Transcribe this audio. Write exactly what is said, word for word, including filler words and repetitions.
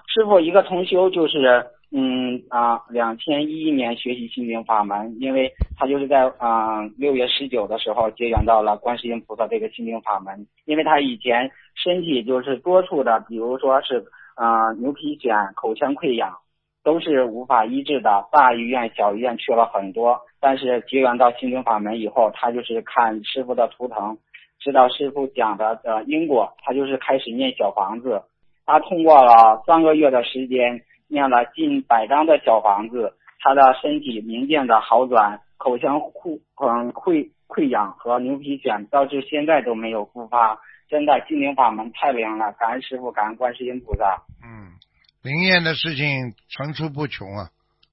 师傅一个同修就是嗯啊两千一一年学习心灵法门，因为他就是在啊六月十九的时候结缘到了观世音菩萨这个心灵法门，因为他以前身体就是多处的，比如说是啊牛皮癣、口腔溃疡都是无法医治的，大医院小医院去了很多，但是结缘到心灵法门以后，他就是看师傅的图腾，知道师傅讲的呃因果，他就是开始念小房子。他通过了三个月的时间，念了近百张的小房子，他的身体明显的好转，口腔溃嗯溃溃疡和牛皮癣到至现在都没有复发，真的心灵法门太灵了，感恩师傅，感恩观世音菩萨。 嗯，灵验的事情层出不穷啊。